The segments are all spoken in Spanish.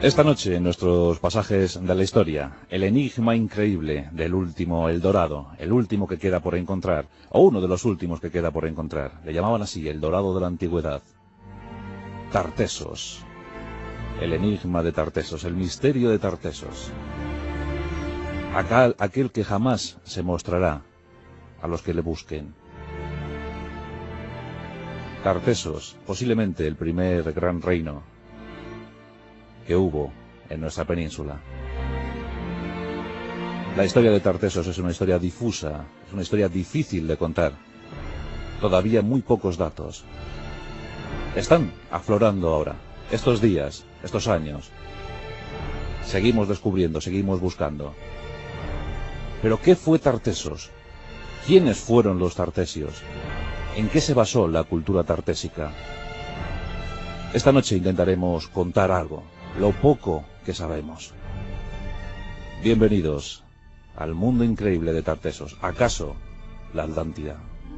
Esta noche, en nuestros pasajes de la historia, el enigma increíble del último El Dorado, el último que queda por encontrar, o uno de los últimos que queda por encontrar. Le llamaban así, el Dorado de la Antigüedad. Tartesos. El enigma de Tartesos, el misterio de Tartesos. Aquel que jamás se mostrará a los que le busquen. Tartesos, posiblemente el primer gran reino que hubo en nuestra península. La historia de Tartesos es una historia difusa, es una historia difícil de contar. Todavía muy pocos datos. Están aflorando ahora, estos días, estos años. Seguimos descubriendo, seguimos buscando. Pero ¿qué fue Tartesos? ¿Quiénes fueron los tartesios? ¿En qué se basó la cultura tartésica? Esta noche intentaremos contar algo, lo poco que sabemos. Bienvenidos al mundo increíble de Tartesos, ¿acaso la Atlántida?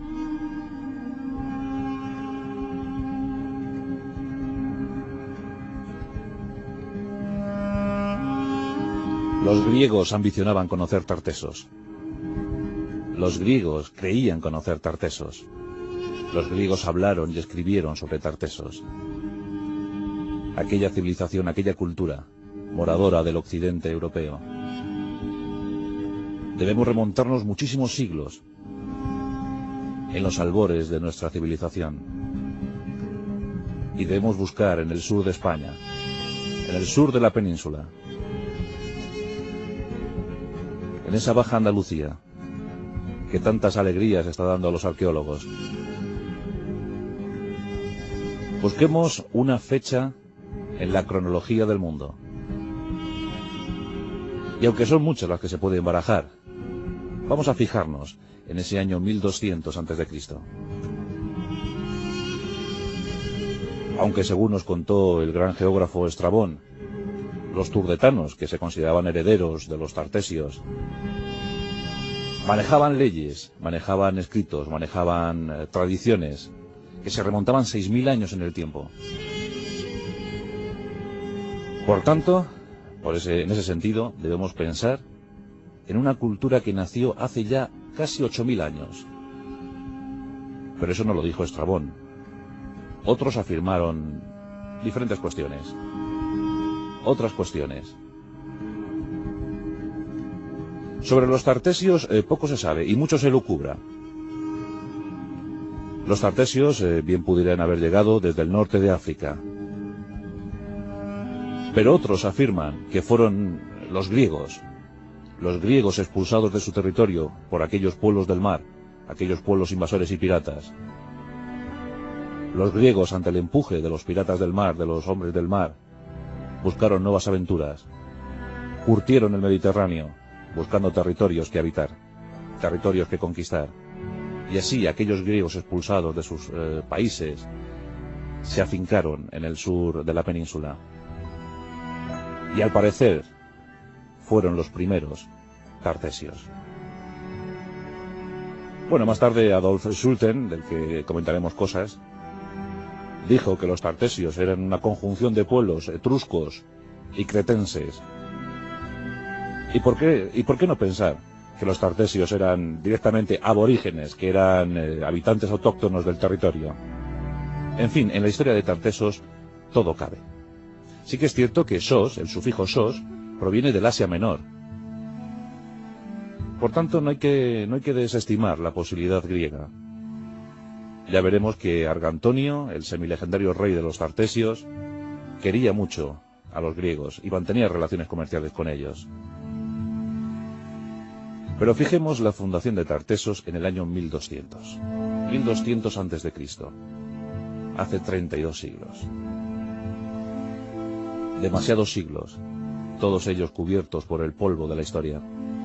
Los griegos ambicionaban conocer Tartesos. Los griegos creían conocer Tartesos. Los griegos hablaron y escribieron sobre Tartesos. Aquella civilización, aquella cultura, moradora del occidente europeo. Debemos remontarnos muchísimos siglos en los albores de nuestra civilización. Y debemos buscar en el sur de España, en el sur de la península, en esa baja Andalucía, que tantas alegrías está dando a los arqueólogos. Busquemos una fecha en la cronología del mundo. Y aunque son muchas las que se pueden barajar, vamos a fijarnos en ese año 1200 a.C. Aunque según nos contó el gran geógrafo Estrabón, los turdetanos, que se consideraban herederos de los tartesios, manejaban leyes, manejaban escritos, manejaban tradiciones que se remontaban 6.000 años en el tiempo. Por tanto, en ese sentido, debemos pensar en una cultura que nació hace ya casi 8.000 años. Pero eso no lo dijo Estrabón. Otros afirmaron diferentes cuestiones. Otras cuestiones. Sobre los tartesios poco se sabe y mucho se lucubra. Los tartesios bien pudieran haber llegado desde el norte de África. Pero otros afirman que fueron los griegos expulsados de su territorio por aquellos pueblos del mar, aquellos pueblos invasores y piratas. Los griegos, ante el empuje de los piratas del mar, de los hombres del mar, buscaron nuevas aventuras, curtieron el Mediterráneo, buscando territorios que habitar, territorios que conquistar. Y así aquellos griegos expulsados de sus países se afincaron en el sur de la península. Y al parecer fueron los primeros tartesios. Bueno, más tarde Adolf Schulten, del que comentaremos cosas, dijo que los tartesios eran una conjunción de pueblos etruscos y cretenses. ¿Y por qué no pensar que los tartesios eran directamente aborígenes, que eran habitantes autóctonos del territorio? En fin, en la historia de Tartesos todo cabe. Sí que es cierto que sos, el sufijo sos, proviene del Asia Menor. Por tanto, no hay que desestimar la posibilidad griega. Ya veremos que Argantonio, el semilegendario rey de los tartesios, quería mucho a los griegos y mantenía relaciones comerciales con ellos. Pero fijemos la fundación de Tartesos en el año 1200. 1200 a.C. Hace 32 siglos. Demasiados siglos, todos ellos cubiertos por el polvo de la historia.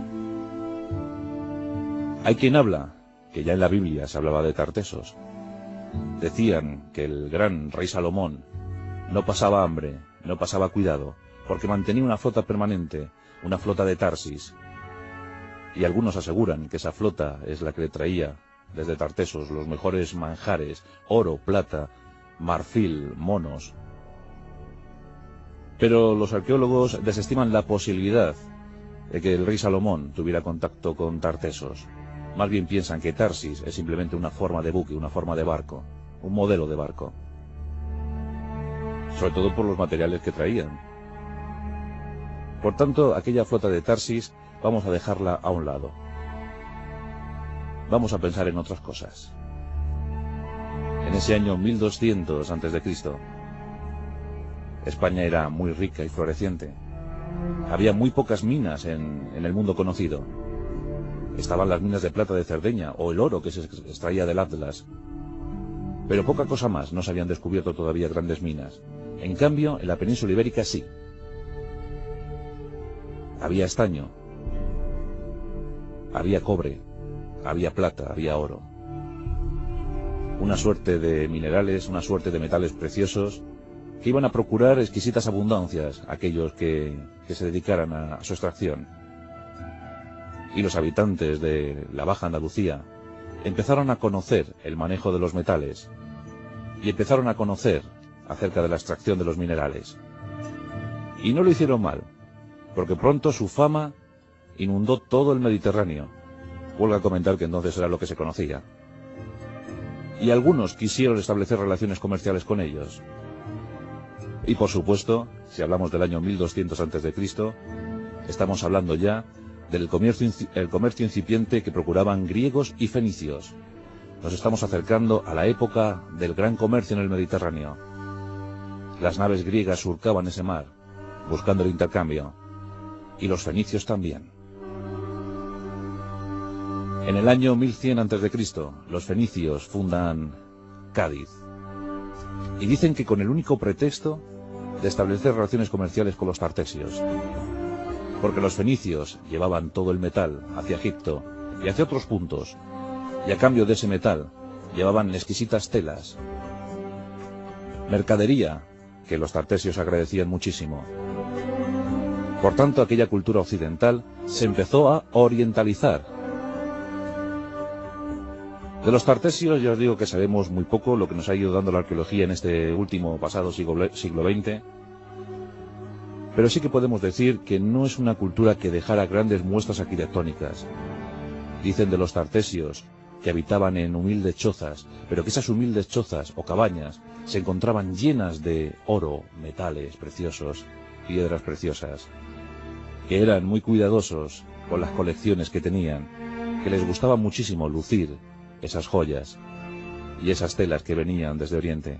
Hay quien habla que ya en la Biblia se hablaba de Tartesos. Decían que el gran rey Salomón no pasaba hambre, no pasaba cuidado, porque mantenía una flota permanente, una flota de Tarsis. Y algunos aseguran que esa flota es la que le traía desde Tartesos los mejores manjares, oro, plata, marfil, monos. Pero los arqueólogos desestiman la posibilidad de que el rey Salomón tuviera contacto con Tartesos. Más bien piensan que Tarsis es simplemente una forma de buque, una forma de barco, un modelo de barco. Sobre todo por los materiales que traían. Por tanto, aquella flota de Tarsis vamos a dejarla a un lado. Vamos a pensar en otras cosas. En ese año 1200 a.C., España era muy rica y floreciente. Había muy pocas minas en el mundo conocido. Estaban las minas de plata de Cerdeña o el oro que se extraía del Atlas. Pero poca cosa más, no se habían descubierto todavía grandes minas. En cambio, en la península ibérica sí. Había estaño, había cobre, había plata, había oro. Una suerte de minerales, una suerte de metales preciosos que iban a procurar exquisitas abundancias a aquellos que se dedicaran a su extracción. Y los habitantes de la Baja Andalucía empezaron a conocer el manejo de los metales y empezaron a conocer acerca de la extracción de los minerales. Y no lo hicieron mal, porque pronto su fama inundó todo el Mediterráneo. Huelga comentar que entonces era lo que se conocía. Y algunos quisieron establecer relaciones comerciales con ellos. Y por supuesto, si hablamos del año 1200 a.C., estamos hablando ya del comercio incipiente que procuraban griegos y fenicios. Nos estamos acercando a la época del gran comercio en el Mediterráneo. Las naves griegas surcaban ese mar, buscando el intercambio, y los fenicios también. En el año 1100 a.C., los fenicios fundan Cádiz, y dicen que con el único pretexto de establecer relaciones comerciales con los tartesios, porque los fenicios llevaban todo el metal hacia Egipto y hacia otros puntos, y a cambio de ese metal llevaban exquisitas telas, mercadería que los tartesios agradecían muchísimo. Por tanto, aquella cultura occidental se empezó a orientalizar. De los tartesios ya os digo que sabemos muy poco, lo que nos ha ido dando la arqueología en este último pasado siglo XX, pero sí que podemos decir que no es una cultura que dejara grandes muestras arquitectónicas. Dicen de los tartesios que habitaban en humildes chozas, pero que esas humildes chozas o cabañas se encontraban llenas de oro, metales preciosos, piedras preciosas, que eran muy cuidadosos con las colecciones que tenían, que les gustaba muchísimo lucir esas joyas y esas telas que venían desde Oriente.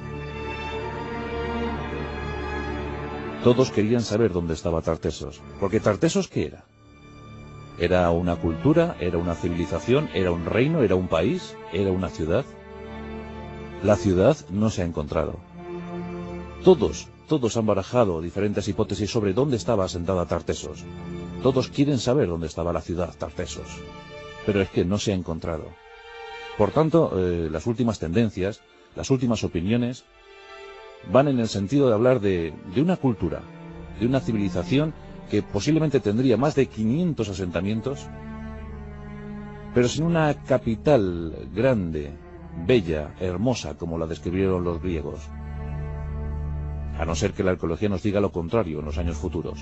Todos querían saber dónde estaba Tartesos, porque Tartesos ¿qué era? ¿Era una cultura? ¿Era una civilización? ¿Era un reino? ¿Era un país? ¿Era una ciudad? La ciudad no se ha encontrado. Todos han barajado diferentes hipótesis sobre dónde estaba asentada Tartesos. Todos quieren saber dónde estaba la ciudad Tartesos, pero es que no se ha encontrado. Por tanto, las últimas tendencias, las últimas opiniones, van en el sentido de hablar de una cultura, de una civilización que posiblemente tendría más de 500 asentamientos, pero sin una capital grande, bella, hermosa, como la describieron los griegos. A no ser que la arqueología nos diga lo contrario en los años futuros.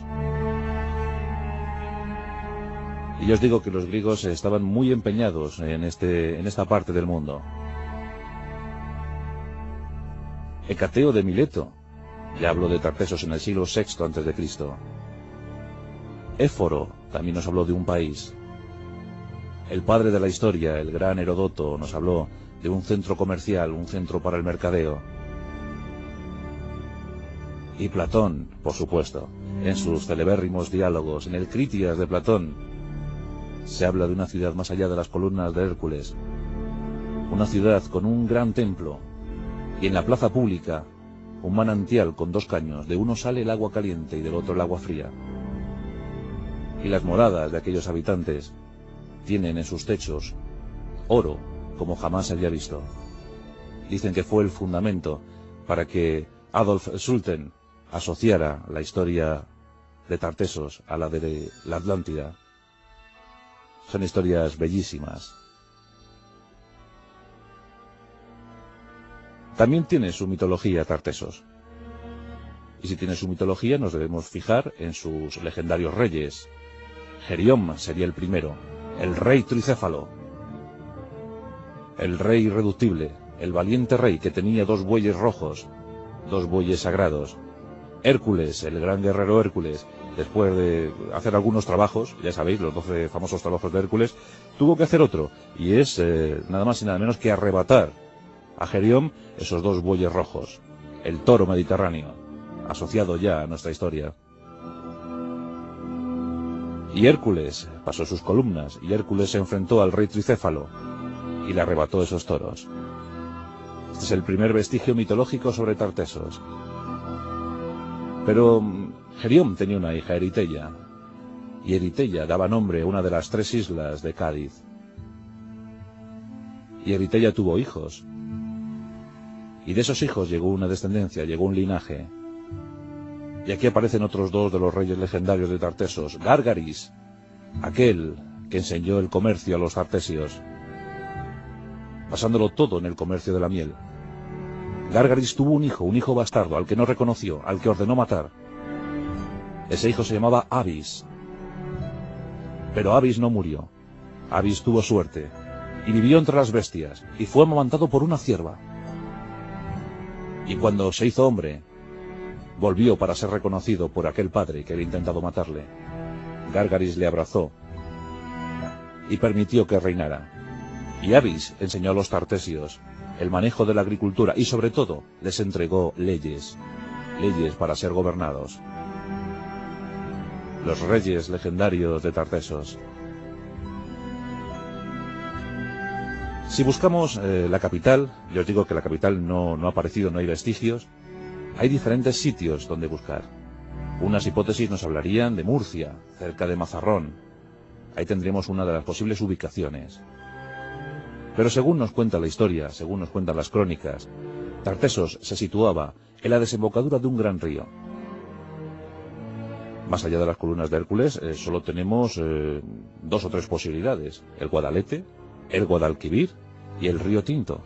Y yo os digo que los griegos estaban muy empeñados en esta parte del mundo. Hecateo de Mileto ya habló de Tartesos en el siglo VI a.C. Éforo también nos habló de un país. El padre de la historia, el gran Heródoto, nos habló de un centro comercial, un centro para el mercadeo. Y Platón, por supuesto, en sus celebérrimos diálogos, en el Crítias de Platón, se habla de una ciudad más allá de las columnas de Hércules, una ciudad con un gran templo, y en la plaza pública, un manantial con dos caños, de uno sale el agua caliente y del otro el agua fría. Y las moradas de aquellos habitantes tienen en sus techos oro como jamás se había visto. Dicen que fue el fundamento para que Adolf Schulten asociara la historia de Tartesos a la de la Atlántida. Son historias bellísimas. También tiene su mitología Tartesos. Y si tiene su mitología, nos debemos fijar en sus legendarios reyes. Gerión sería el primero, el rey tricéfalo, el rey irreductible, el valiente rey que tenía 2 bueyes rojos, 2 bueyes sagrados. Hércules, el gran guerrero Hércules, después de hacer algunos trabajos, ya sabéis, los 12 famosos trabajos de Hércules, tuvo que hacer otro, y es nada más y nada menos que arrebatar a Gerión esos 2 bueyes rojos, el toro mediterráneo, asociado ya a nuestra historia. Y Hércules pasó sus columnas, y Hércules se enfrentó al rey tricéfalo, y le arrebató esos toros. Este es el primer vestigio mitológico sobre Tartesos. Pero Gerión tenía una hija, Eritella, y Eritella daba nombre a una de las 3 islas de Cádiz. Y Eritella tuvo hijos, y de esos hijos llegó una descendencia, llegó un linaje. Y aquí aparecen otros 2 de los reyes legendarios de Tartesos. Gárgaris, aquel que enseñó el comercio a los tartesios, basándolo todo en el comercio de la miel. Gárgaris tuvo un hijo bastardo, al que no reconoció, al que ordenó matar. Ese hijo se llamaba Abis. Pero Abis no murió. Abis tuvo suerte, y vivió entre las bestias, y fue amamantado por una cierva. Y cuando se hizo hombre, volvió para ser reconocido por aquel padre que había intentado matarle. Gárgaris le abrazó y permitió que reinara. Y Abis enseñó a los tartesios el manejo de la agricultura y sobre todo les entregó leyes para ser gobernados. Los reyes legendarios de Tartesos. Si buscamos la capital, yo os digo que la capital no ha aparecido, no hay vestigios. Hay diferentes sitios donde buscar. Unas hipótesis nos hablarían de Murcia, cerca de Mazarrón. Ahí tendríamos una de las posibles ubicaciones. Pero según nos cuenta la historia, según nos cuentan las crónicas, Tartesos se situaba en la desembocadura de un gran río. Más allá de las columnas de Hércules, solo tenemos 2 o 3 posibilidades: el Guadalete, el Guadalquivir y el río Tinto.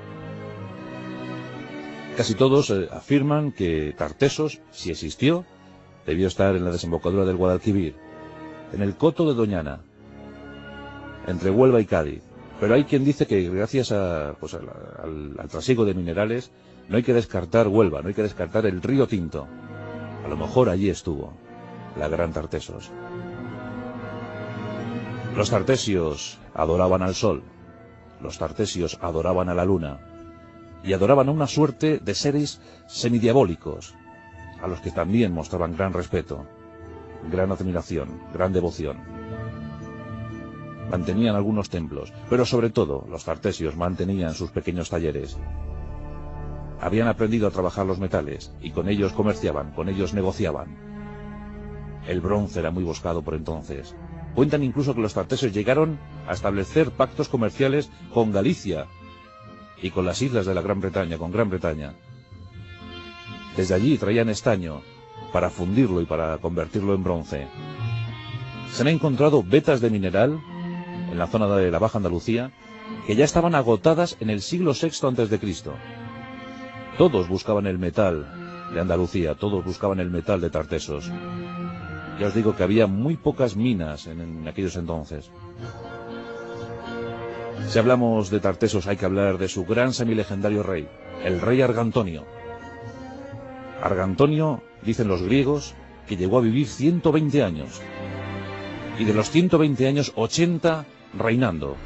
Casi todos afirman que Tartesos, si existió, debió estar en la desembocadura del Guadalquivir, en el coto de Doñana, entre Huelva y Cádiz. Pero hay quien dice que gracias al trasiego de minerales no hay que descartar Huelva, no hay que descartar el río Tinto. A lo mejor allí estuvo la gran Tartesos. Los tartesios adoraban al sol, los tartesios adoraban a la luna, y adoraban a una suerte de seres semidiabólicos, a los que también mostraban gran respeto, gran admiración, gran devoción. Mantenían algunos templos, pero sobre todo los tartesios mantenían sus pequeños talleres. Habían aprendido a trabajar los metales, y con ellos comerciaban, con ellos negociaban. El bronce era muy buscado por entonces. Cuentan incluso que los tartesios llegaron a establecer pactos comerciales con Galicia y con las islas de la Gran Bretaña, con Gran Bretaña. Desde allí traían estaño para fundirlo y para convertirlo en bronce. Se han encontrado vetas de mineral en la zona de la Baja Andalucía que ya estaban agotadas en el siglo VI a.C. Todos buscaban el metal de Andalucía, todos buscaban el metal de Tartesos. Ya os digo que había muy pocas minas en aquellos entonces. Si hablamos de Tartesos hay que hablar de su gran semilegendario rey, el rey Argantonio. Argantonio, dicen los griegos, que llegó a vivir 120 años. Y de los 120 años, 80 reinando.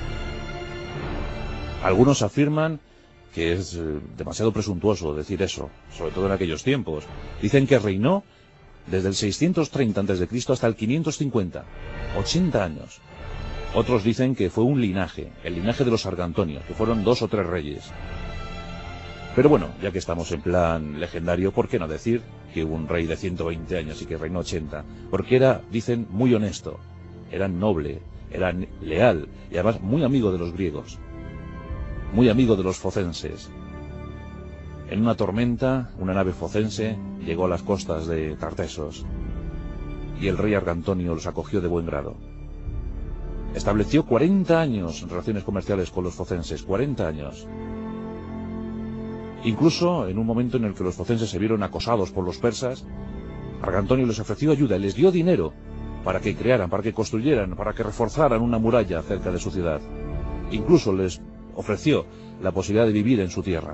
Algunos afirman que es demasiado presuntuoso decir eso, sobre todo en aquellos tiempos. Dicen que reinó desde el 630 a.C. hasta el 550, 80 años. Otros dicen que fue un linaje, el linaje de los Argantonios, que fueron 2 o 3 reyes. Pero bueno, ya que estamos en plan legendario, ¿por qué no decir que hubo un rey de 120 años y que reinó 80? Porque era, dicen, muy honesto, era noble, era leal y además muy amigo de los griegos, muy amigo de los focenses. En una tormenta, una nave focense llegó a las costas de Tartesos y el rey Argantonio los acogió de buen grado. Estableció 40 años en relaciones comerciales con los focenses, 40 años. Incluso en un momento en el que los focenses se vieron acosados por los persas, Marcantonio les ofreció ayuda y les dio dinero para que crearan, para que construyeran, para que reforzaran una muralla cerca de su ciudad. Incluso les ofreció la posibilidad de vivir en su tierra.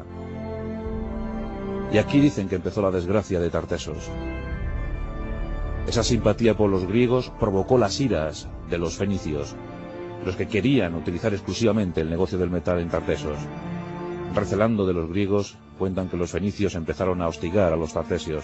Y aquí dicen que empezó la desgracia de Tartesos. Esa simpatía por los griegos provocó las iras de los fenicios, los que querían utilizar exclusivamente el negocio del metal en Tartesos. Recelando de los griegos, cuentan que los fenicios empezaron a hostigar a los tartesios.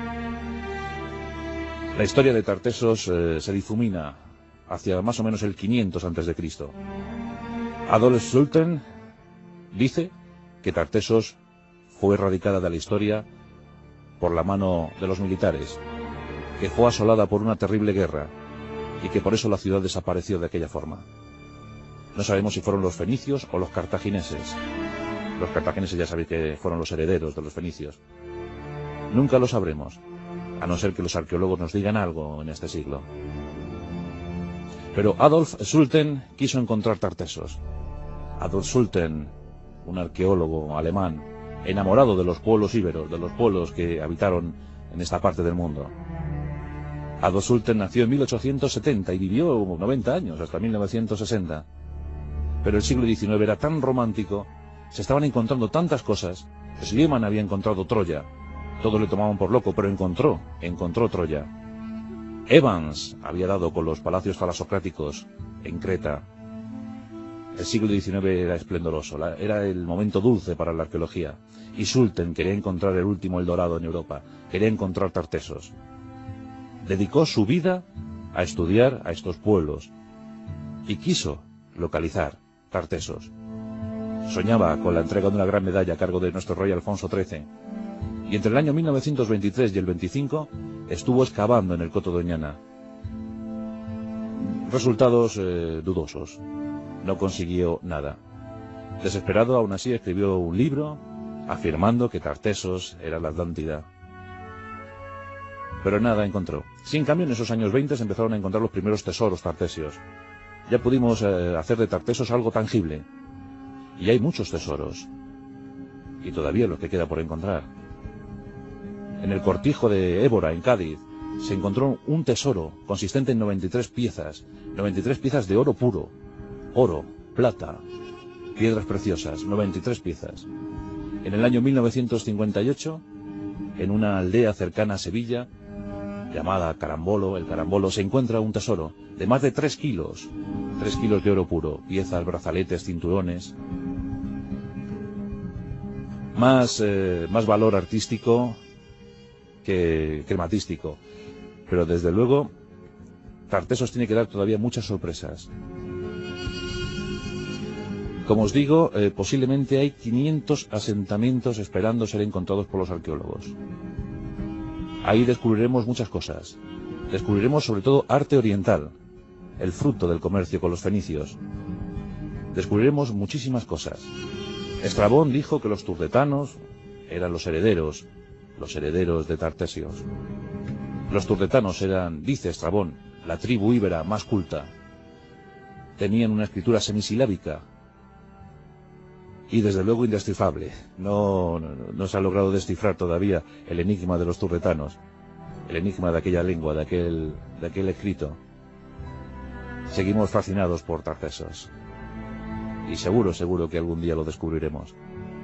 La historia de Tartesos se difumina hacia más o menos el 500 a.C. Adolf Sulten dice que Tartesos fue erradicada de la historia por la mano de los militares, que fue asolada por una terrible guerra y que por eso la ciudad desapareció de aquella forma. No sabemos si fueron los fenicios o los cartagineses. Los cartagineses ya sabéis que fueron los herederos de los fenicios. Nunca lo sabremos, a no ser que los arqueólogos nos digan algo en este siglo. Pero Adolf Sulten quiso encontrar Tartesos. Adolf Sulten, un arqueólogo alemán, enamorado de los pueblos íberos, de los pueblos que habitaron en esta parte del mundo. Adolf Sulten nació en 1870 y vivió 90 años, hasta 1960. Pero el siglo XIX era tan romántico, se estaban encontrando tantas cosas. Schliemann había encontrado Troya. Todos le tomaban por loco, pero encontró Troya. Evans había dado con los palacios talasocráticos en Creta. El siglo XIX era esplendoroso, era el momento dulce para la arqueología. Y Sulten quería encontrar el último Eldorado en Europa, quería encontrar Tartesos. Dedicó su vida a estudiar a estos pueblos y quiso localizar Tartesos. Soñaba con la entrega de una gran medalla a cargo de nuestro rey Alfonso XIII. Y entre el año 1923 y el 25 estuvo excavando en el Coto Doñana. Resultados dudosos. No consiguió nada. Desesperado, aún así, escribió un libro afirmando que Tartesos era la Atlántida. Pero nada encontró. Sí, en cambio, en esos años 20 se empezaron a encontrar los primeros tesoros tartesios. Ya pudimos hacer de Tartesos algo tangible. Y hay muchos tesoros. Y todavía los que queda por encontrar. En el cortijo de Évora, en Cádiz, se encontró un tesoro consistente en 93 piezas. 93 piezas de oro puro. Oro, plata, piedras preciosas, 93 piezas. En el año 1958, en una aldea cercana a Sevilla, llamada Carambolo, el Carambolo, se encuentra un tesoro de más de 3 kilos. 3 kilos de oro puro, piezas, brazaletes, cinturones. Más valor artístico que crematístico. Pero desde luego, Tartesos tiene que dar todavía muchas sorpresas. Como os digo, posiblemente hay 500 asentamientos esperando ser encontrados por los arqueólogos. Ahí descubriremos muchas cosas. Descubriremos sobre todo arte oriental, el fruto del comercio con los fenicios. Descubriremos muchísimas cosas. Estrabón dijo que los turdetanos eran los herederos de Tartesios. Los turdetanos eran, dice Estrabón, la tribu íbera más culta. Tenían una escritura semisilábica y desde luego indescifrable. No se ha logrado descifrar todavía el enigma de los turdetanos, el enigma de aquella lengua, de aquel escrito. Seguimos fascinados por Tartesos y seguro que algún día lo descubriremos.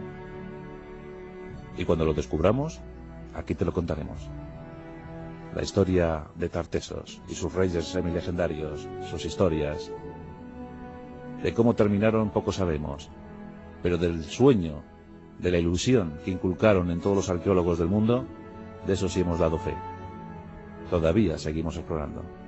Y cuando lo descubramos, aquí te lo contaremos. La historia de Tartesos y sus reyes semilegendarios, sus historias. De cómo terminaron poco sabemos, pero del sueño, de la ilusión que inculcaron en todos los arqueólogos del mundo, de eso sí hemos dado fe. Todavía seguimos explorando.